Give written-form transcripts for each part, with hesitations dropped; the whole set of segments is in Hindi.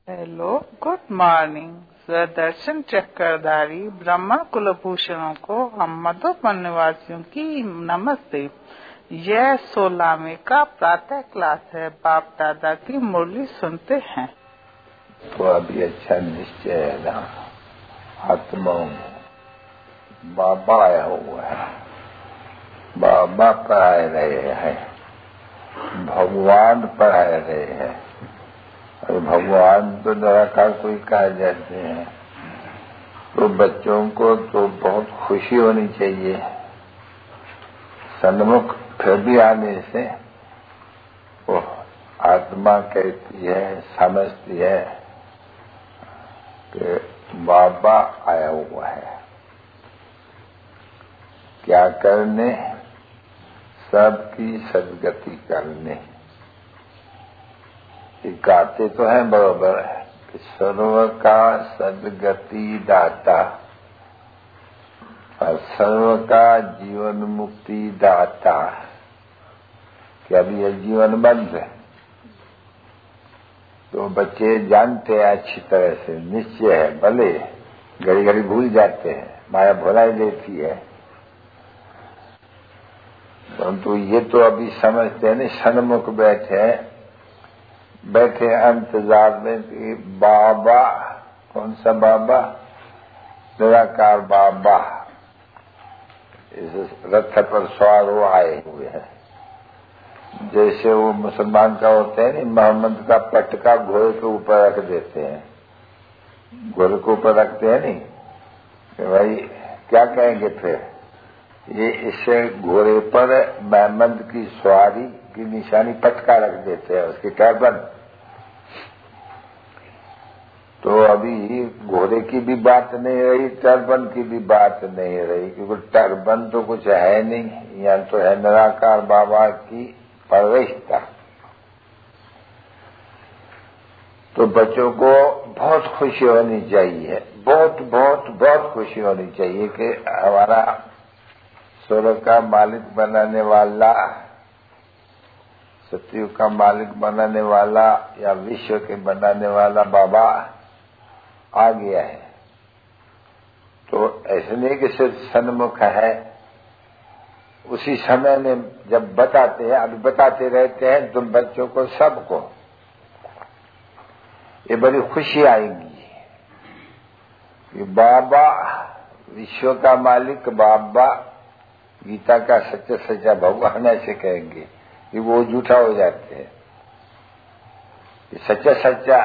Hello, good morning. स्वदर्शन चक्रधारी ब्रह्मा कुलभूषणों को हम मधुबन निवासियों की नमस्ते। यह 16वें का प्रातः क्लास है। बाप दादा की मुरली सुनते हैं। तो अभी अच्छा निश्चय है ना, आत्मा बाबा आया हुआ है, बाबा पढ़ाए रहे हैं, भगवान पढ़ाए रहे हैं। और भगवान तो निराकार कोई कहा जाते हैं। तो बच्चों को तो बहुत खुशी होनी चाहिए सन्मुख फिर भी आने से। वो आत्मा कहती है, समझती है कि बाबा आया हुआ है। क्या करने? सबकी सदगति करने। ये गाते तो हैं बरोबर कि सर्व का सदगति दाता और सर्व का जीवन मुक्ति दाता। कि अभी यह जीवन बंद है तो बच्चे जानते हैं अच्छी तरह से, निश्चय है। भले घड़ी घड़ी भूल जाते हैं, माया भुलाई देती है, परंतु ये तो अभी समझते हैं। नहीं, सन्मुख बैठे इंतजार में कि बाबा, कौन सा बाबा? निराकार बाबा इस रथ पर सवार हो आए हुए हैं। जैसे वो मुसलमान का होते हैं, नहीं, मोहम्मद का पटका घोड़े के ऊपर रख देते हैं, घोड़े के ऊपर रखते हैं। नहीं कि भाई क्या कहेंगे फिर? ये इसे घोड़े पर मोहम्मद की सवारी की निशानी पटका रख देते हैं, उसकी टर्बन। तो अभी घोड़े की भी बात नहीं रही, टर्बन की भी बात नहीं रही, क्योंकि टर्बन तो कुछ है नहीं, यहाँ तो है निराकार बाबा की प्रवेशता। तो बच्चों को बहुत खुशी होनी चाहिए, बहुत बहुत बहुत खुशी होनी चाहिए कि हमारा स्वर्ग का मालिक बनाने वाला, सतयुग का मालिक बनाने वाला या विश्व के बनाने वाला बाबा आ गया है। तो ऐसे नहीं कि सिर्फ सन्मुख है, उसी समय में जब बताते हैं, अभी बताते रहते हैं तुम बच्चों को, सबको ये बड़ी खुशी आएगी कि बाबा, विश्व का मालिक बाबा, गीता का सच्चा सच्चा भगवान ऐसे कहेंगे कि वो झूठा हो जाते हैं। सच्चा सच्चा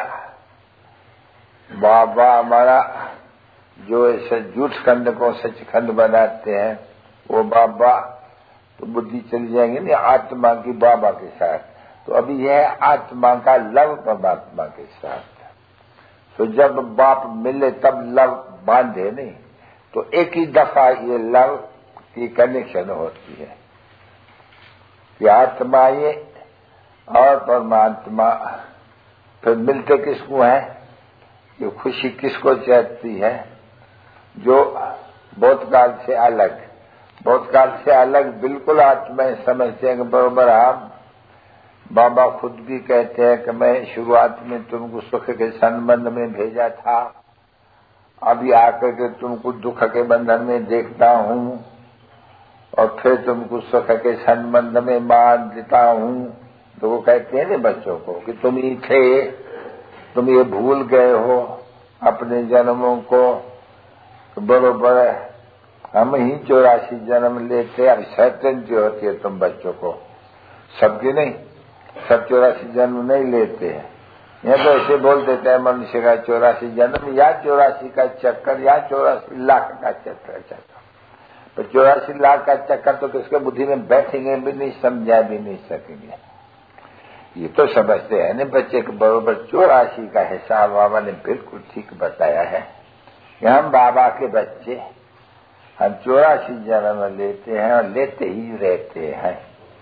बाबा हमारा, जो ऐसे झूठ खंड को सचखंड बनाते हैं, वो बाबा, तो बुद्धि चली जाएंगे नहीं आत्मा की बाबा के साथ। तो अभी यह आत्मा का लव परमात्मा के साथ। तो जब बाप मिले तब लव बांधे नहीं, तो एक ही दफा ये लव की कनेक्शन होती है कि आत्मा ये और परमात्मा फिर मिलते किसको है? ये खुशी किसको चाहती है? जो बहुत काल से अलग, बहुत काल से अलग बिल्कुल आत्मा समझते हैं कि बरोबर। हम बाबा खुद भी कहते हैं कि मैं शुरुआत में तुमको सुख के संबंध में भेजा था, अभी आकर के तुमको दुख के बंधन में देखता हूं और फिर तुमको सुख के संबंध में मान देता हूं। तो वो कहते हैं ना बच्चों को कि तुम ही थे, तुम ये भूल गए हो अपने जन्मों को। तो बरोबर हम ही 84 जन्म लेते। अब सर्टेनिटी होती है तुम बच्चों को, सबके नहीं, सब 84 जन्म नहीं लेते हैं। यह तो ऐसे बोल देते हैं मनुष्य का 84 जन्म, या 84 का चक्कर, या 84 लाख का चक्कर। तो 84 लाख का चक्कर तो किसके बुद्धि में बैठेंगे भी नहीं, समझा भी नहीं सकेंगे। ये तो समझते हैं ना बच्चे के बरोबर 84 का हिसाब बाबा ने बिल्कुल ठीक बताया है कि हम बाबा के बच्चे, हम 84 जन्म लेते हैं और लेते ही रहते हैं।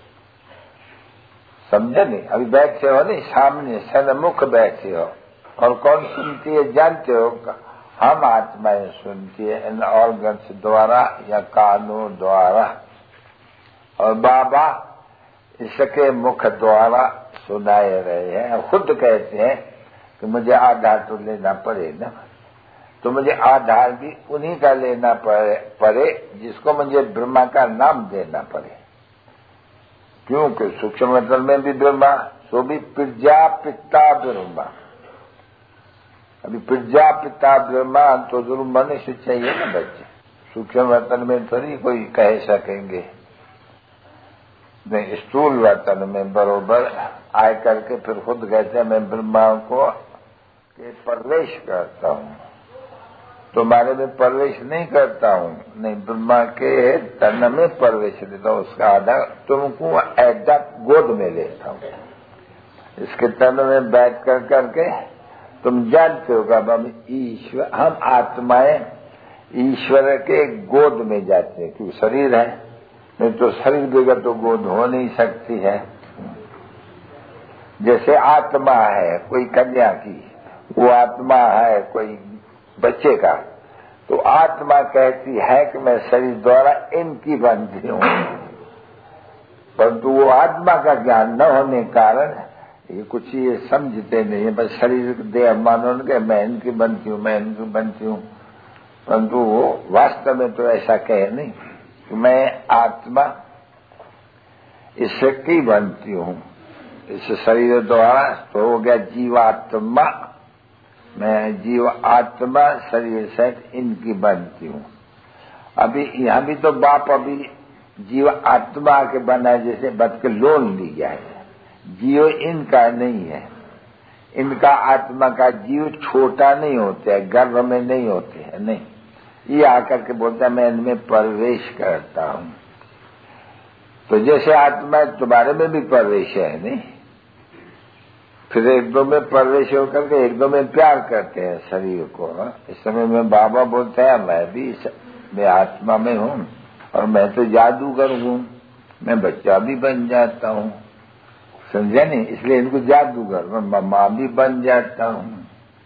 समझे नहीं? अभी बैठे हो नहीं, सामने सन्मुख बैठे हो, और कौन सुनती है जानते हो? हम आत्माएं सुनती है इन ऑर्गन्स द्वारा या कानों द्वारा, और बाबा इसके मुख द्वारा सुनाए रहे हैं। खुद कहते हैं कि मुझे आधार तो लेना पड़े ना, तो मुझे आधार भी उन्हीं का लेना पड़े जिसको मुझे ब्रह्मा का नाम देना पड़े। क्योंकि सूक्ष्म मतलब में भी ब्रह्मा, सो भी प्रजापिता ब्रह्मा। अभी प्रजापिता ब्रह्मा तो जरूर मनुष्य चाहिए ना बच्चे, सूक्ष्म वतन में थोड़ी कोई कह सकेंगे। नहीं, स्थूल वतन में बरोबर आय करके फिर खुद कहते हैं मैं ब्रह्मा को के प्रवेश करता हूँ, तुम्हारे में प्रवेश नहीं करता हूँ, नहीं ब्रह्मा के तन में प्रवेश देता हूँ, उसका आधार तुमको ऐसा गोद में लेता हूँ, इसके तन में बैठ कर करके तुम जानते हो हम ईश्वर, हम आत्माएं ईश्वर के गोद में जाते हैं, क्योंकि शरीर है, नहीं तो शरीर बगैर तो गोद हो नहीं सकती है। जैसे आत्मा है कोई कन्या की, वो आत्मा है कोई बच्चे का, तो आत्मा कहती है कि मैं शरीर द्वारा इनकी बनती हूँ, परंतु वो आत्मा का ज्ञान न होने कारण ये कुछ ये समझते नहीं है, बस शरीर देह मानो के मैं इनकी बनती हूँ, मैं इनकी बनती हूँ, परंतु वो वास्तव में तो ऐसा कहे नहीं कि मैं आत्मा इसकी बनती हूँ, इस शरीर द्वारा तो हो गया जीवात्मा, मैं जीव आत्मा शरीर सहित इनकी बनती हूँ। अभी यहाँ भी तो बाप अभी जीव आत्मा के बना जैसे बद के लोन ली गया है, जीव इनका नहीं है, इनका आत्मा का जीव छोटा नहीं होता है, गर्भ में नहीं होते हैं, नहीं, ये आकर के बोलता है मैं इनमें प्रवेश करता हूँ। तो जैसे आत्मा तुम्हारे में भी प्रवेश है नहीं, फिर एक दो में प्रवेश होकर के एक दो में प्यार करते हैं शरीर को। इस समय में बाबा बोलते हैं मैं आत्मा में हूँ और मैं तो जादूगर हूँ, मैं बच्चा भी बन जाता हूँ, समझे नहीं, इसलिए इनको जादूगर, मैं मम्मा भी बन जाता हूँ,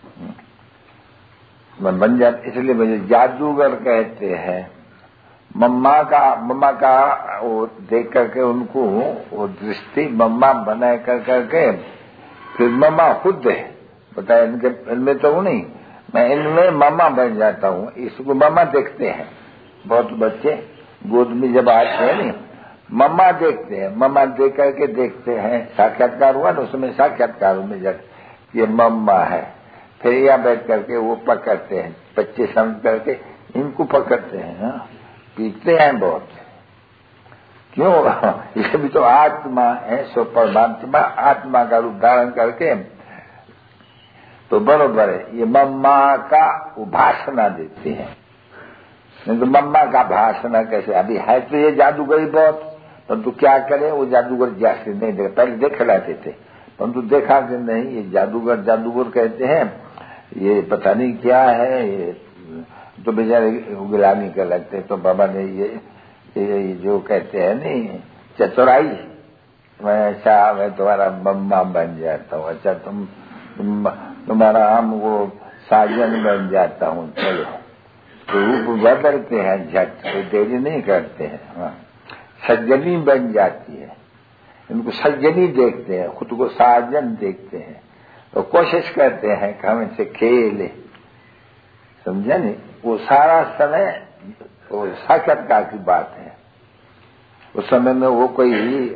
मैं बन जाता, इसलिए मुझे जादूगर कहते हैं। मम्मा का वो देख करके उनको वो दृष्टि मम्मा बना कर करके फिर मम्मा खुद है, बताया इनमें तो वो नहीं, मैं इनमें मम्मा बन जाता हूँ, इसको मम्मा देखते हैं। बहुत बच्चे गोद में जब आते हैं नहीं, मम्मा देखते हैं, मम्मा देख करके देखते हैं, साक्षात्कार हुआ ना, उसमें साक्षात्कार में जाते ये मम्मा है, फिर यहाँ बैठ करके वो पकड़ते हैं, बच्चे समझ करके इनको पकड़ते हैं, हाँ? पीटते हैं बहुत, क्यों? ये भी तो आत्मा है, सो परमात्मा आत्मा का रूप धारण करके तो बरोबर है, ये मम्मा का उपासना देते हैं, नहीं तो मम्मा का भाषण कैसे? अभी है तो ये जादूगरी बहुत, परंतु क्या करे, वो जादूगर जैसे नहीं देखा, पहले देख लाते थे, परंतु देखा कि नहीं ये जादूगर कहते हैं, ये पता नहीं क्या है, ये तो बेचारे गुलामी कर लगते। तो बाबा ने ये जो कहते हैं नहीं चतुराई, मैं अच्छा मैं तुम्हारा मम्मा बन जाता हूँ, अच्छा तुम्हारा हम वो साजन बन जाता हूँ, चलो तो रूप बदलते हैं झट, कोई देरी नहीं करते हैं, हाँ। सज्जनी बन जाती है, इनको सज्जनी देखते हैं, खुद को साजन देखते हैं, तो कोशिश करते हैं कि हम इनसे खेले, समझे नहीं, वो सारा समय वो साक्षात्कार की बात है। उस समय में वो कोई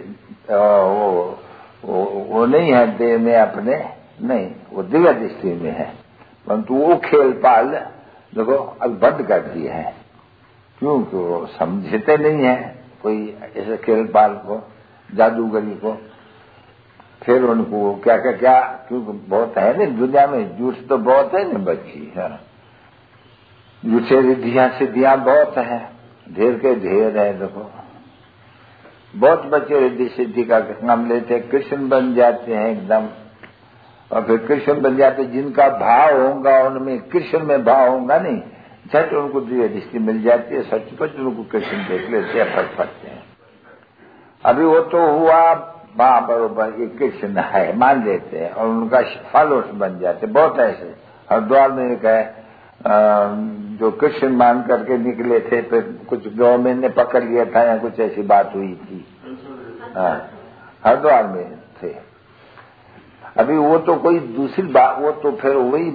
वो नहीं है देह में अपने, नहीं, वो दिव्य दृष्टि में है, परंतु वो खेल पाल देखो अब बंद कर दिए हैं, क्योंकि वो समझते नहीं है कोई ऐसे खेल पाल को, जादूगरी को। फिर उनको क्या क्योंकि बहुत है ना दुनिया में, झूठ तो बहुत है ना बच्ची, है झूठे रिद्धियां सिद्धियां बहुत है, ढेर के ढेर है। देखो बहुत बच्चे रिद्धि सिद्धि का नाम लेते, कृष्ण बन जाते हैं एकदम, और फिर कृष्ण बन जाते, जिनका भाव होगा उनमें कृष्ण में भाव होगा नहीं, झट उनको दिव्य दृष्टि मिल जाती है, सचमुच उनको कृष्ण देख लेते हैं, फटते हैं। अभी वो तो हुआ बरोबर ये कृष्ण है मान लेते हैं और उनका फॉलोअर्स बन जाते, बहुत ऐसे। हरिद्वार में एक है जो कृष्ण मान करके निकले थे, फिर कुछ गवर्नमेंट ने पकड़ लिया था या कुछ ऐसी बात हुई थी, हरिद्वार में थे। अभी वो तो कोई दूसरी बात, वो तो फिर वही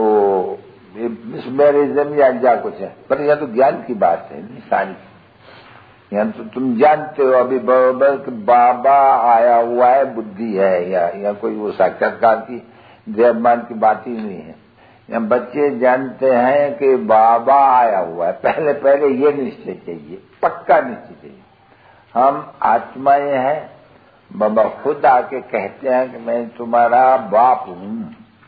मिसमैरिज्म या कुछ है, पर यह तो ज्ञान की बात है सारी। यहाँ तो तुम जानते हो अभी बराबर कि बाबा आया हुआ है, बुद्धि है या कोई वो साक्षात्कार की देवमान की बात ही नहीं है। यहाँ बच्चे जानते हैं कि बाबा आया हुआ है, पहले पहले ये निश्चय चाहिए, पक्का निश्चय चाहिए हम आत्माएं हैं। बाबा खुद आके कहते हैं कि मैं तुम्हारा बाप हूं,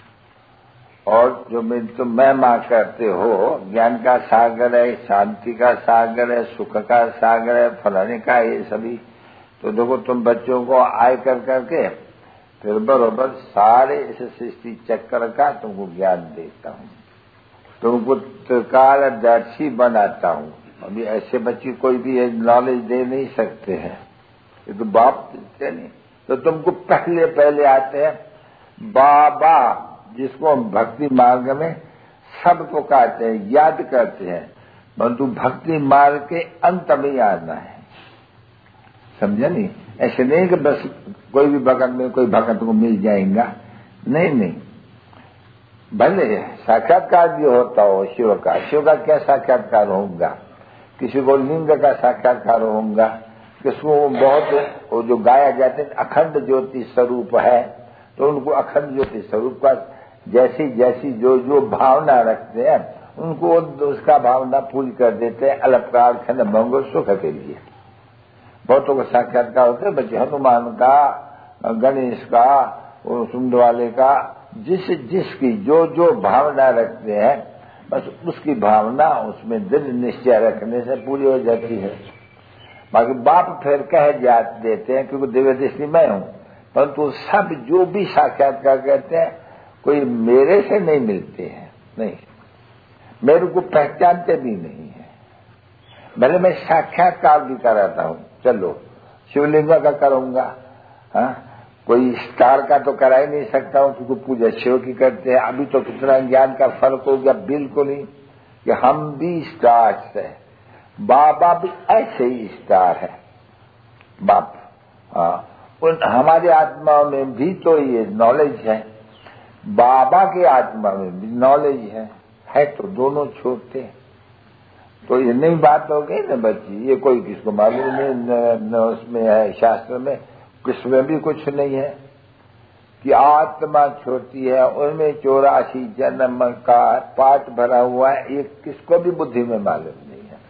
और जो तुम महिमा करते हो, ज्ञान का सागर है, शांति का सागर है, सुख का सागर है, फलाने का, ये सभी। तो देखो तुम बच्चों को आय कर करके फिर बरोबर सारे इस सृष्टि चक्कर का तुमको ज्ञान देता हूँ, तुमको त्रिकालदर्शी बनाता हूँ। अभी ऐसे बच्चे कोई भी नॉलेज दे नहीं सकते हैं, ये तो बाप देते नहीं। तो तुमको पहले पहले आते हैं बाबा, जिसको हम भक्ति मार्ग में सबको कहते हैं, याद करते हैं, परंतु भक्ति मार्ग के अंत में आना है, समझे नहीं? ऐसे नहीं कि बस कोई भी भगत में कोई भगत को मिल जाएगा, नहीं। भले साक्षात्कार भी होता हो शिव का क्या साक्षात्कार होगा, किसी को लिंग का साक्षात्कार होगा, किसको बहुत वो जो गाया जाते हैं अखंड ज्योति स्वरूप है, तो उनको अखंड ज्योति स्वरूप का जैसी जैसी जो भावना रखते हैं उनको उसका भावना पूरी कर देते हैं, अलपकार खंड मंगल सुख के लिए। बहुतों को साक्षात्कार होते हैं बच्चे हनुमान का, गणेश का, सुंदर वाले का, जिसकी जो भावना रखते हैं बस उसकी भावना उसमें दृढ़ निश्चय रखने से पूरी हो जाती है। बाकी बाप फिर कह देते हैं क्योंकि दिव्य दृष्टि मैं हूं, परंतु सब जो भी साक्षात्कार कहते हैं कोई मेरे से नहीं मिलते हैं, नहीं, मेरे को पहचानते भी नहीं है। भले मैं साक्षात्कार भी कराता हूं, चलो शिवलिंग का करूंगा, हाँ, कोई स्टार का तो करा ही नहीं सकता हूं क्योंकि पूजा शिव की करते हैं। अभी तो कितना ज्ञान का फर्क हो गया, बिल्कुल ही, कि हम भी स्टार्स है, बाबा भी ऐसे ही स्टार है बाप। हाँ, हमारी आत्मा में भी तो ये नॉलेज है, बाबा की आत्मा में भी नॉलेज है तो दोनों छोटे। तो ये नई बात हो गई ना बच्ची, ये कोई किसको मालूम नहीं, न उसमें है शास्त्र में, किसमें भी कुछ नहीं है कि आत्मा छोटी है, उनमें 84 जन्म का पाठ भरा हुआ है, ये किसको भी बुद्धि में मालूम नहीं है,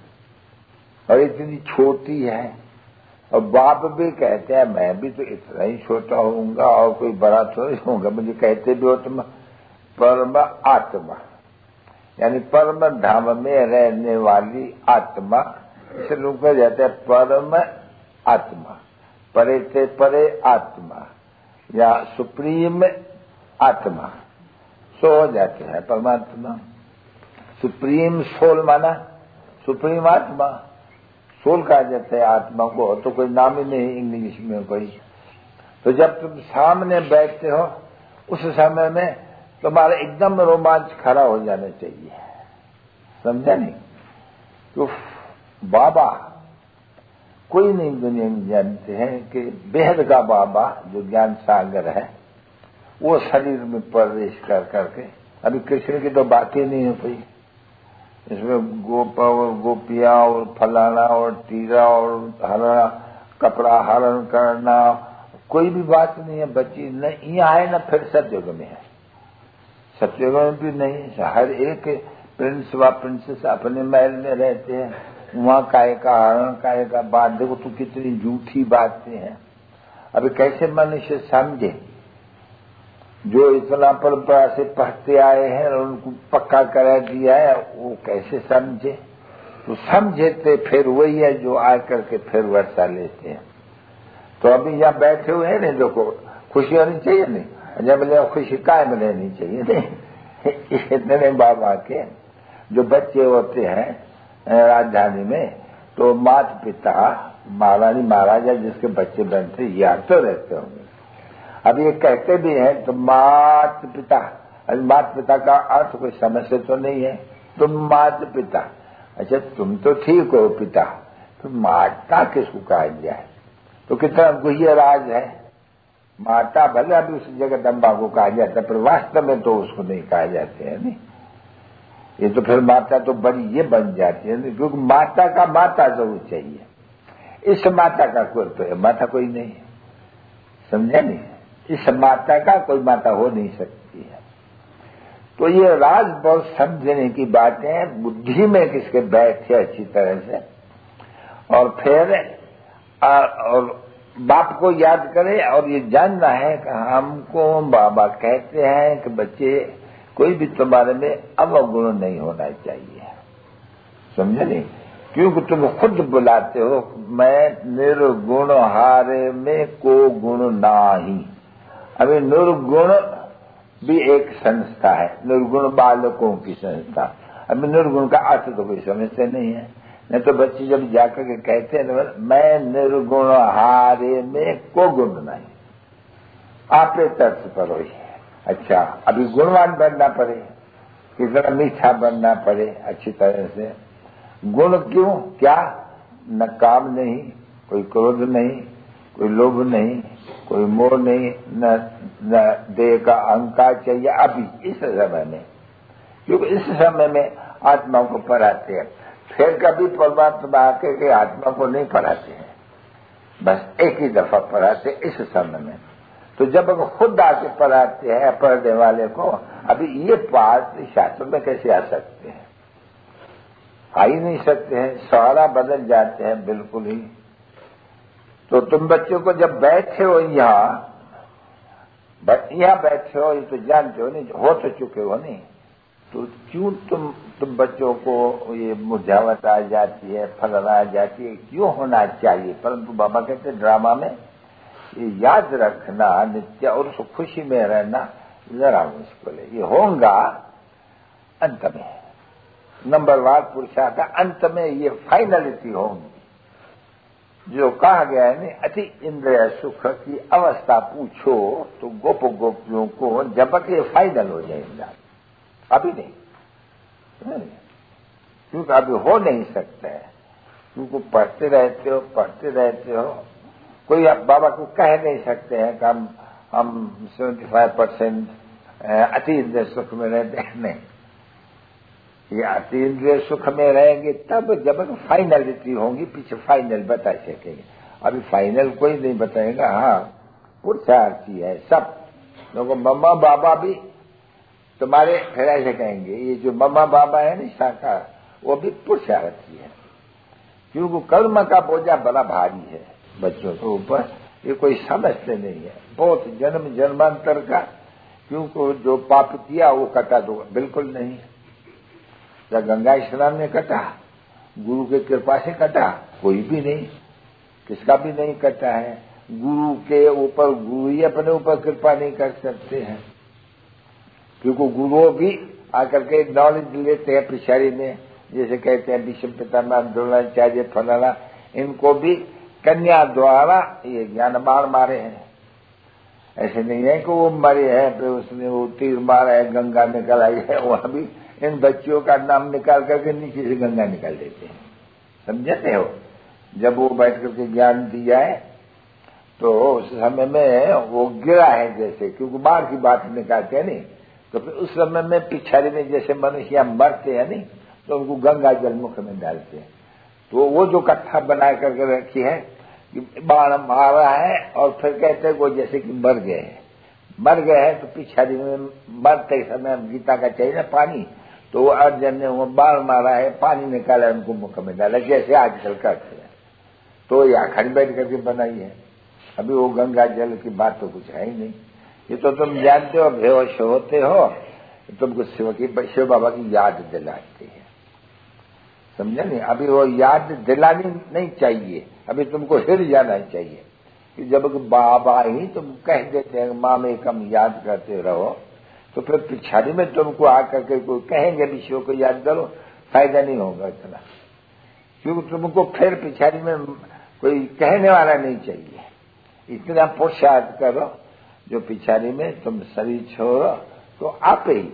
और इतनी छोटी है। और बाप भी कहते हैं मैं भी तो इतना ही छोटा होऊंगा और कोई बड़ा थोड़ी होऊंगा, मुझे कहते भी हो तुम परम आत्मा, यानी परम धाम में रहने वाली आत्मा, इसे लोग कह जाते हैं परम आत्मा, परे से परे आत्मा या सुप्रीम आत्मा, सो हो जाते हैं परमात्मा। सुप्रीम सोल माना सुप्रीम आत्मा, सोल कहा जाता है आत्मा को, तो कोई नाम ही नहीं इंग्लिश में कोई। तो जब तुम सामने बैठते हो उस समय में तुम्हारा एकदम रोमांच खड़ा हो जाना चाहिए, समझा नहीं? तो बाबा कोई नहीं दुनिया में जानते हैं कि बेहद का बाबा जो ज्ञान सागर है वो शरीर में प्रवेश कर करके, अभी कृष्ण की तो बात ही नहीं है कोई, इसमें गोपा और गोपियां और फलाना और टीरा और हरा कपड़ा हरण करना, कोई भी बात नहीं है बच्ची, न यहाँ है न फिर सत्युग में है, सत्युग में भी नहीं। हर एक प्रिंस व प्रिंसेस अपने महल में रहते हैं, वहां काय का हरण काय का बात, देखो तो कितनी झूठी बातें हैं। अभी कैसे मनुष्य समझे जो इतना परंपरा से पढ़ते आए हैं और उनको पक्का करा दिया है, वो कैसे समझे? तो समझे थे फिर वही है जो आ करके फिर वर्षा लेते हैं। तो अभी यहाँ बैठे हुए हैं नहीं, देखो खुशी होनी चाहिए नहीं, जब बोले खुशी कायम रहनी चाहिए नहीं। इतने बाबा के जो बच्चे होते हैं राजधानी में, तो माता पिता महारानी महाराजा जिसके बच्चे बनते याद तो रहते होंगे। अब ये कहते भी हैं तो माता पिता, माता पिता का अर्थ कोई समस्या तो नहीं है, तुम माता पिता, अच्छा तुम तो ठीक हो पिता, तो माता किसको कहा जाए? तो कितना गुह्य राज है, माता भले अभी उस जगदम्बा को कहा जाता है, पर वास्तव में तो उसको नहीं कहा जाते हैं। नहीं, ये तो फिर माता तो बड़ी ये बन जाती है, क्योंकि माता का माता जरूर चाहिए। इस माता का कोई तो है, माता कोई नहीं है, समझा नहीं? इस माता का कोई माता हो नहीं सकती है। तो ये राज बहुत समझने की बातें हैं, बुद्धि में किसके बैठे अच्छी तरह से, और फिर और बाप को याद करे, और ये जानना है कि हमको बाबा कहते हैं कि बच्चे कोई भी तुम्हारे में अवगुण नहीं होना चाहिए, समझे नहीं? क्योंकि तुम खुद बुलाते हो, मैं निर्गुण हारे में को गुण नाही। अभी निर्गुण भी एक संस्था है, निर्गुण बालकों की संस्था। अभी निर्गुण का अर्थ तो कोई समझते नहीं है, नहीं तो बच्चे जब जाकर के कहते हैं मैं निर्गुण हारे में को गुण नहीं, आपे तर्स पर हो। अच्छा, अभी गुणवान बनना पड़े, कितना मीठा बनना पड़े अच्छी तरह से। गुण क्यों? क्या? न काम नहीं, कोई क्रोध नहीं, कोई लोभ नहीं, कोई मोह नहीं, न देह का अहंकार चाहिए अभी इस समय में, क्योंकि इस समय में आत्मा को पढ़ाते हैं। फिर कभी परमात्मा आके के आत्मा को नहीं पढ़ाते हैं, बस एक ही दफा पढ़ाते इस समय में। तो जब खुद आके पढ़ाते हैं पढ़ने वाले को, अभी ये बात शास्त्र में कैसे आ सकते हैं? आ ही नहीं सकते हैं, सारा बदल जाते हैं बिल्कुल ही। तो तुम बच्चों को जब बैठे हो यहाँ बैठे हो, ये तो जानते हो नहीं, हो तो चुके हो नहीं, तो क्यों तुम बच्चों को ये मुरझावट आ जाती है, फलना आ जाती है, क्यों होना चाहिए? परंतु बाबा कहते हैं ड्रामा में ये याद रखना नित्य और उसको खुशी में रहना जरा मुश्किल है। ये होगा अंत में, नंबरवार पुरुषार्थ अंत में ये फाइनलिटी होगी। जो कहा गया है नहीं, अति इंद्रिय सुख की अवस्था पूछो तो गोप गोपियों को जब तक ये फाइनल हो जाएगा, अभी नहीं, क्योंकि अभी हो नहीं सकता है, क्योंकि पढ़ते रहते हो। कोई आप बाबा को कह नहीं सकते हैं कि हम 75% अति इंद्रिय सुख में रहते हैं, नहीं। ये अति इंद्रिय सुख में रहेंगे तब जब फाइनलिटी होंगी, पीछे फाइनल बता सकेंगे। अभी फाइनल कोई नहीं बताएगा। हाँ, पुरुषार्थी है सब लोगों। मम्मा बाबा भी तुम्हारे फिर ऐसे कहेंगे, ये जो मम्मा बाबा है ना शाखा, वो भी पुरुषार्थी है, क्योंकि कर्म का बोझा बड़ा भारी है बच्चों के ऊपर, ये कोई समझते नहीं है। बहुत जन्म जन्मांतर का, क्योंकि जो पाप किया वो कटा दो बिल्कुल नहीं। या गंगा स्नान में कटा, गुरु के कृपा से कटा, कोई भी नहीं, किसका भी नहीं कटा है। गुरु के ऊपर गुरु ही अपने ऊपर कृपा नहीं कर सकते हैं, क्योंकि गुरु भी आकर के नॉलेज लेते हैं पिछाड़ी में। जैसे कहते हैं भीष्म पितामह द्रोणाचार्य फलाना, इनको भी कन्या द्वारा ये ज्ञान बाण मारे हैं। ऐसे नहीं है कि वो मरे हैं फिर उसने वो तीर मारा है, गंगा निकल आई है, वहां भी इन बच्चियों का नाम निकाल करके नीचे से गंगा निकाल देते हैं, समझते हो? जब वो बैठ करके ज्ञान दिया है तो उस समय में वो गिरा है जैसे, क्योंकि बाढ़ की बात निकालते हैं नहीं, तो फिर उस समय में पिछाड़ी में जैसे मनुष्य मरते हैं नहीं, तो उनको गंगा जल मुख में डालते हैं। तो वो जो कथा बना करके रखी है कि बाण मारा है और फिर कहते हैं वो जैसे कि मर गए हैं, तो पिछाड़ी में मरते समय गीता का चाहिए ना पानी, तो वो अर्जुन ने वो बाण मारा है, पानी निकाला उनको मुख में डाला, जैसे आजकल करते हैं। तो ये अखंड बैठ करके बनाई है। अभी वो गंगा जल की बात तो कुछ है ही नहीं। ये तो तुम जानते हो, बेहोश होते हो, तुमको शिव बाबा की याद दिलाते हैं, समझे नहीं? अभी वो याद दिलानी नहीं चाहिए, अभी तुमको हिल जाना चाहिए कि जब बाबा ही तुम कह देते हैं माँ में कम याद करते रहो, तो फिर पिछाड़ी में तुमको आकर के कोई कहेंगे विषयों को याद करो, फायदा नहीं होगा इतना, क्योंकि तुमको फिर पिछाड़ी में कोई कहने वाला नहीं चाहिए। इतना पुरुषार्थ करो जो पिछाड़ी में तुम शरीर छोड़ो तो आप ही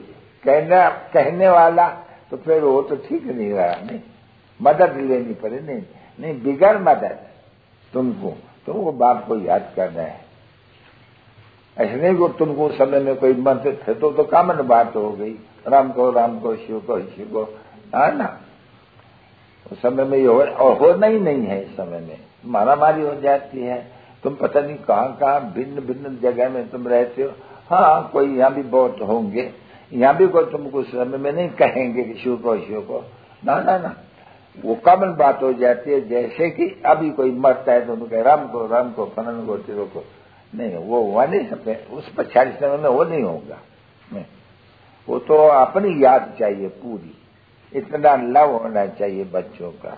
कहने वाला, तो फिर वो तो ठीक नहीं रहा, नहीं मदद लेनी पड़े, नहीं बिगड़ मदद तुमको बाप को याद करना है। ऐसे नहीं को तुमको उस समय में कोई मंत्र थे तो कॉमन बात हो गई, राम को शिव को, है ना। उस समय में ये हो, और होना ही नहीं है। इस समय में मारामारी हो जाती है। तुम पता नहीं कहाँ भिन्न भिन्न जगह में तुम रहते हो। हाँ, कोई यहाँ भी बहुत होंगे, यहाँ भी कोई तुमको उस समय में नहीं कहेंगे कि शिव को, ना, वो कॉमन बात हो जाती है। जैसे कि अभी कोई मरता है तो उनको कहे राम को फलन को तिरो को, नहीं, वो हुआ नहीं सकते। उस 45 समय में वो नहीं होगा। नहीं, वो तो अपनी याद चाहिए पूरी, इतना लव होना चाहिए बच्चों का,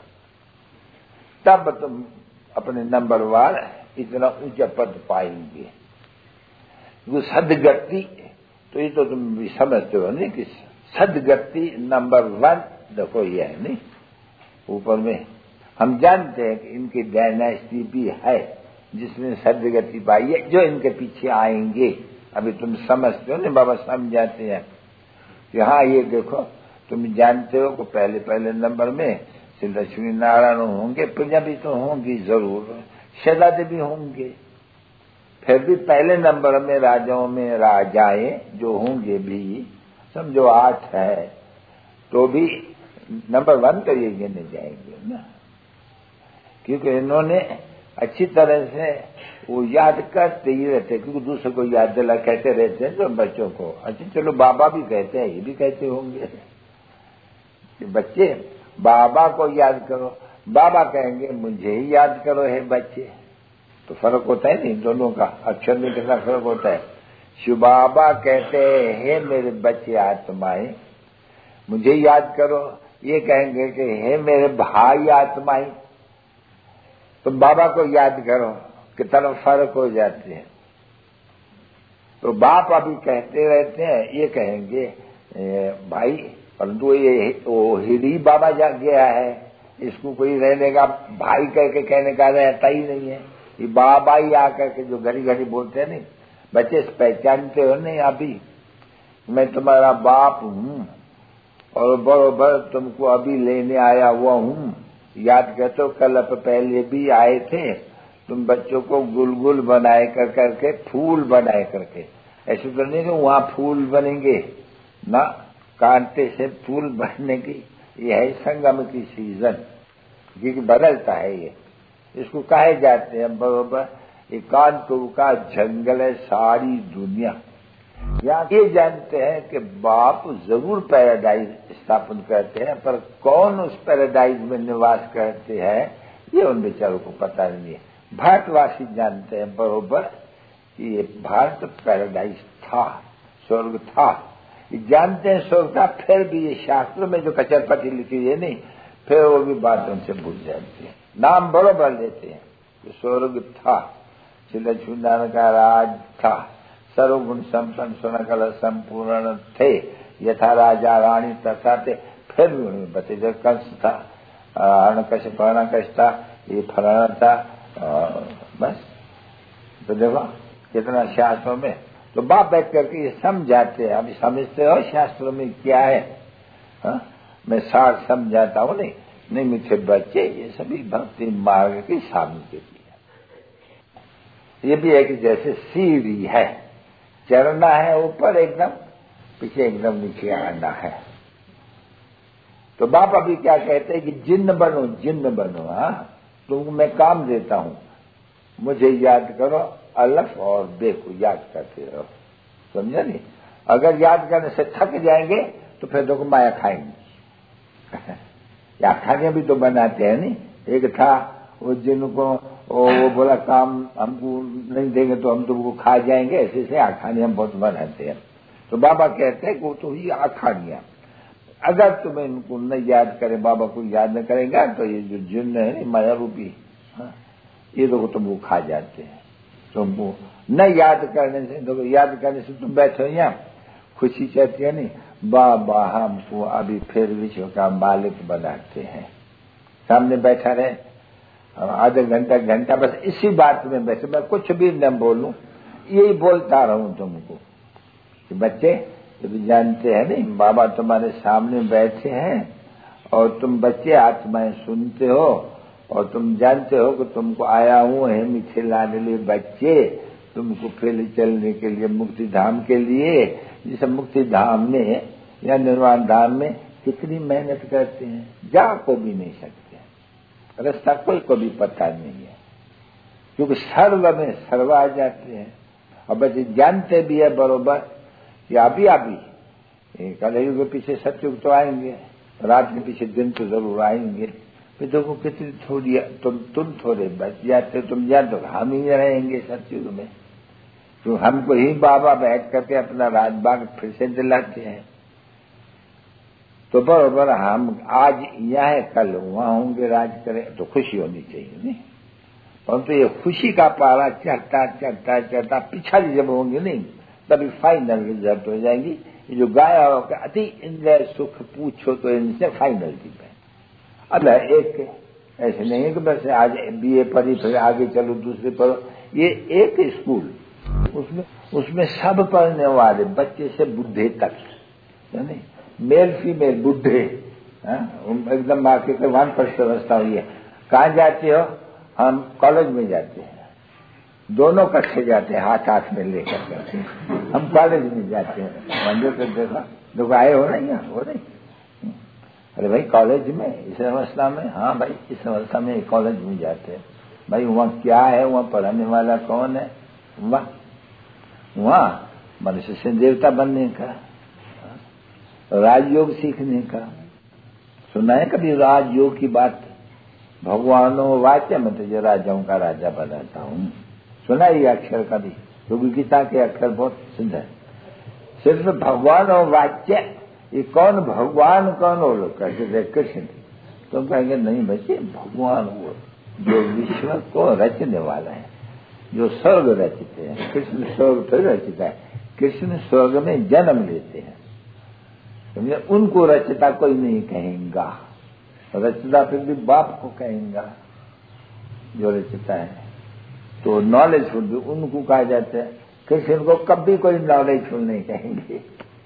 तब तुम अपने नंबरवार इतना ऊंचा पद पाएंगे। वो सदगति, तो ये तो तुम भी समझते हो नहीं कि सदगति नंबर 1 देखो ये है नहीं। ऊपर में हम जानते हैं कि इनकी डायनेस्टी भी है जिसमें सदगति पाई है, जो इनके पीछे आएंगे। अभी तुम समझते हो नहीं, बाबा समझाते हैं कि हाँ ये देखो, तुम जानते हो कि पहले नंबर में श्री लक्ष्मी नारायण होंगे, प्रजा भी तो होंगी जरूर, शहजादे भी होंगे, फिर भी पहले नंबर में राजाओं में राजाएं जो होंगे भी समझो 8 है, तो भी नंबर 1 तो ये गिने जाएंगे ना, क्योंकि इन्होंने अच्छी तरह से वो याद करते ही रहते, क्योंकि दूसरे को याद दिला कहते रहते हैं तो बच्चों को। अच्छा चलो बाबा भी कहते हैं, ये भी कहते होंगे कि बच्चे बाबा को याद करो, बाबा कहेंगे मुझे ही याद करो है बच्चे। तो फर्क होता है नहीं दोनों का, अक्षर में कितना फर्क होता है। शिव बाबा कहते हैं मेरे बच्चे आत्माएं मुझे याद करो, ये कहेंगे कि हे मेरे भाई आत्माएं तुम बाबा को याद करो, कितना फर्क हो जाते हैं। तो बाप अभी कहते रहते हैं, ये कहेंगे भाई, परंतु ये वो हिडी बाबा जा गया है, इसको कोई रहने का भाई करके कहने का रहता ही नहीं है। ये बाबा ही आकर के जो घड़ी बोलते हैं नहीं, बच्चे पहचानते हो नहीं अभी, मैं तुम्हारा बाप हूं और बरोबर तुमको अभी लेने आया हुआ हूं। याद करते हो कल पहले भी आए थे, तुम बच्चों को गुलगुल बनाए करके फूल बनाए करके, ऐसे तो नहीं कि वहां फूल बनेंगे ना, कांटे से फूल बनने की। ये है संगम की सीजन, क्योंकि बदलता है ये, इसको कहे जाते हैं बरोबर एकांतों का जंगल है सारी दुनिया। यहाँ ये जानते हैं कि बाप जरूर पैराडाइज स्थापन करते हैं, पर कौन उस पैराडाइज में निवास करते हैं ये उन बेचारों को पता नहीं है। भारतवासी जानते हैं बरोबर कि ये भारत पैराडाइज था, स्वर्ग था, ये जानते हैं स्वर्ग था, फिर भी ये शास्त्रों में जो कचरपटी लिखी है नहीं, फिर वो भी बात उनसे भूल जाती है। नाम बरोबर लेते हैं कि स्वर्ग था, श्री लक्ष्मी नारायण का राज था, सर्वगुण संपन्न सोनकल संपूर्ण थे, यथा राजा रानी तथा थे, फिर भी उन्हें बते जो कंस था, हरणकश था, ये फलाना था, बस। तो देखो कितना शास्त्रों में, तो बाप बैठ करके ये समझाते हैं। अभी समझते हो शास्त्रों में क्या है? हा? मैं सार समझाता हूँ नहीं मीठे बच्चे, ये सभी भक्ति मार्ग की सामने के लिए। ये भी है कि जैसे सीढ़ी है, चढ़ना है ऊपर एकदम, पीछे एकदम नीचे आना है। तो बाप अभी क्या कहते हैं कि जिन्न बनो। हाँ, तुमको मैं काम देता हूं, मुझे याद करो, अलफ और बे को याद करते रहो, समझा नहीं? अगर याद करने से थक जाएंगे तो फिर देखो माया खाएंगे। या खाने भी तो बनाते हैं नहीं। एक था वो जिनको वो बोला काम हमको नहीं देंगे तो हम तुमको खा जाएंगे, ऐसे आखानी हम बहुत बनाते हैं। तो बाबा कहते हैं कि वो तो ही आखानियां, अगर तुम्हें इनको न याद करें, बाबा को याद न करेगा तो ये जो जिन्न है माया रूपी, ये देखो तुमको खा जाते हैं। तुमको न याद करने से, देखो याद करने से तुम बैठे हो यहाँ, खुशी चाहती है नहीं, बाबा हमको अभी फिर विश्व का मालिक बनाते हैं। सामने बैठा रहे आधे घंटा बस इसी बात में बैठे, मैं कुछ भी न बोलूं, यही बोलता रहूं तुमको कि बच्चे तुम जानते हैं नहीं, बाबा तुम्हारे सामने बैठे हैं और तुम बच्चे आत्माएं सुनते हो, और तुम जानते हो कि तुमको आया हूं है मीठे लाडले बच्चे, तुमको पहले चलने के लिए मुक्ति धाम के लिए, जिस मुक्ति धाम में या निर्वाण धाम में कितनी मेहनत करते हैं, जा को भी नहीं सकते, रास्ता कोई को भी पता नहीं है, क्योंकि सर्व में सर्व आ जाते हैं। और बच्चे जानते भी है बरोबर कि अभी कलयुग के पीछे सतयुग तो आएंगे, रात के पीछे दिन तो जरूर आएंगे। फिर देखो कितनी थोड़ी तुम थोड़े बच जाते, तुम जानते हो हम ही रहेंगे सतयुग में, तो हमको ही बाबा बैठ करके अपना राजबाग फिर से दिलाते हैं। तो बरोबर हम आज यहाँ है, कल वहां होंगे, राज करें, तो खुशी होनी चाहिए नहीं। परंतु ये खुशी का पारा चढ़ता पिछाड़ी जब होंगे नहीं, तभी फाइनल रिजल्ट हो जाएंगी। ये जो गाया होगा अति इंद्रिय सुख पूछो तो इनसे फाइनल की है। अब एक ऐसे नहीं है कि बस आज BA पढ़ी फिर आगे चलो दूसरे पढ़ो, ये एक स्कूल, उसमें सब पढ़ने वाले बच्चे से बुढ़े तक, नहीं मेल फीमेल बुढ़े, एकदम आके 1% व्यवस्था हुई है। कहाँ जाते हो? हम कॉलेज में जाते हैं, दोनों कट्ठे जाते हैं हाथ में लेकर करते, हम कॉलेज में जाते हैं। मंदिर को देखो आए हो नहीं, हो नहीं, अरे भाई कॉलेज में इस अवस्था में, हाँ भाई इस अवस्था में कॉलेज में जाते हैं। भाई वहाँ क्या है, वहाँ पढ़ाने वाला कौन है? वहाँ मनुष्य से देवता बनने का, राजयोग सीखने का। सुना है कभी राजयोग की बात? भगवानो वाच्य में तुझे राजाओं का राजा बनाता हूँ, सुना ये अक्षर कभी? क्योंकि गीता के अक्षर बहुत सिद्ध है। सिर्फ भगवान और वाच्य, ये कौन भगवान कौन हो लोग कहते थे? कृष्ण। तो कहेंगे नहीं बच्चे, भगवान वो जो विश्व को रचने वाला है, जो स्वर्ग रचते हैं। कृष्ण स्वर्ग तो रचता है, कृष्ण स्वर्ग में जन्म लेते हैं, समझे? उनको रचता कोई नहीं कहेगा, रचता फिर भी बाप को कहेगा जो रचता है। तो नॉलेजफुल भी उनको कहा जाता है, कृष्ण को कभी कोई नॉलेजफुल नहीं कहेंगे।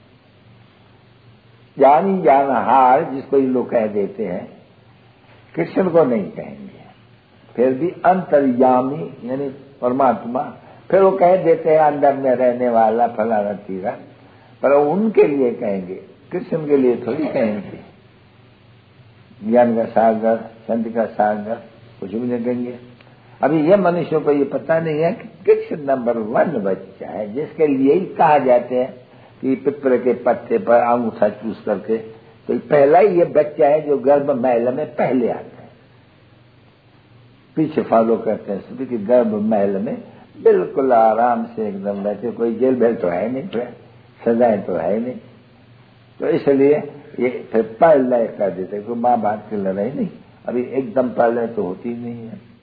जानी जानहार जिसको ये लोग कह देते हैं, कृष्ण को नहीं कहेंगे। फिर भी अंतर्यामी यानी परमात्मा, फिर वो कह देते हैं अंदर में रहने वाला फलाना तीरा, पर उनके लिए कहेंगे, कृष्ण के लिए थोड़ी कहेंगे। ज्ञान का सागर, संत का सागर, कुछ भी नहीं कहेंगे। अभी ये मनुष्यों को ये पता नहीं है कि कृष्ण नंबर 1 बच्चा है, जिसके लिए ही कहा जाते हैं कि पिपरे के पत्ते पर अंगूठा चूस करके, तो पहला ही ये बच्चा है जो गर्भ महल में पहले आता है। पीछे फॉलो करते हैं सभी कि गर्भ महल में बिल्कुल आराम से एकदम रहते, कोई जेल बेल तो है नहीं, सजाएं तो है नहीं। तो इसलिए ये फिर पढ़ लय कर देते, कोई माँ बाप की लड़ाई नहीं, अभी एकदम पढ़ लय तो होती नहीं है।